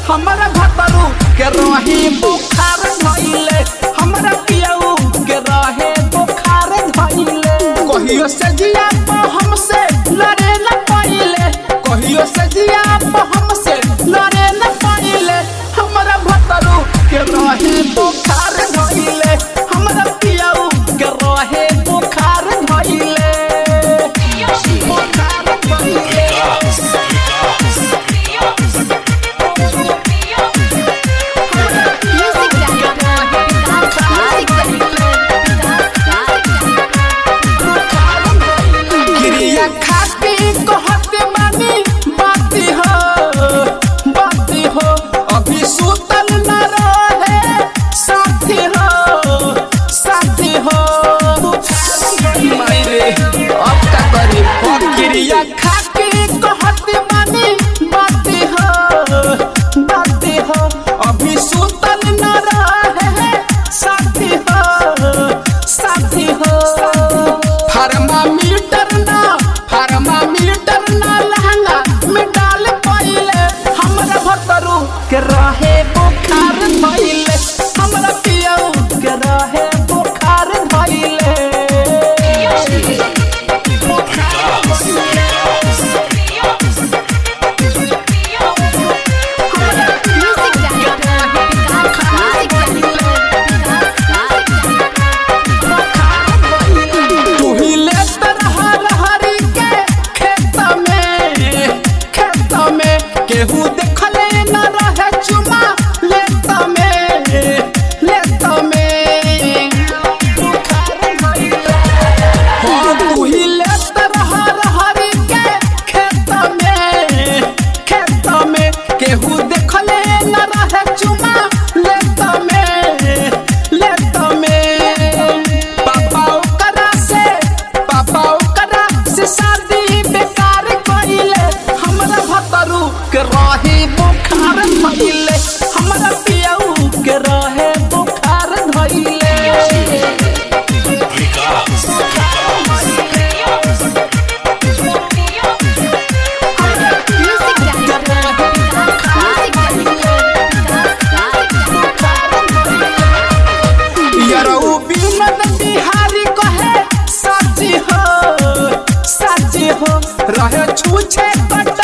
हमारा भतरू के रही बुखार धइले हमरा पियऊ के रहे बुखार धइले कहियो से जिया हमसे लड़े न पाइले कहियो से जिया हमसे लड़े न पाइले हमारा भतरू के रहे बुखार धइले हमरा पियऊ के रहे बुखार धइले बुखार धइले के रहे बुखार धइले हमरा पियऊ के रहे बुखार धइले तू ही लेत रहरी के खेत में केहू देखले न रहे चुमा लेत में बुखार धइले हो तू ही लेत रहरी के खेत में केहू देखले न रहे चुमा लेत में पापा ओकरा से शादी बेकार कइले हमरा भतरू के रही बुखार धइले हमरा पियऊ के रहे बुखार धइले यरऊ बिनद बिहारी कहे सच हो रहे छूछे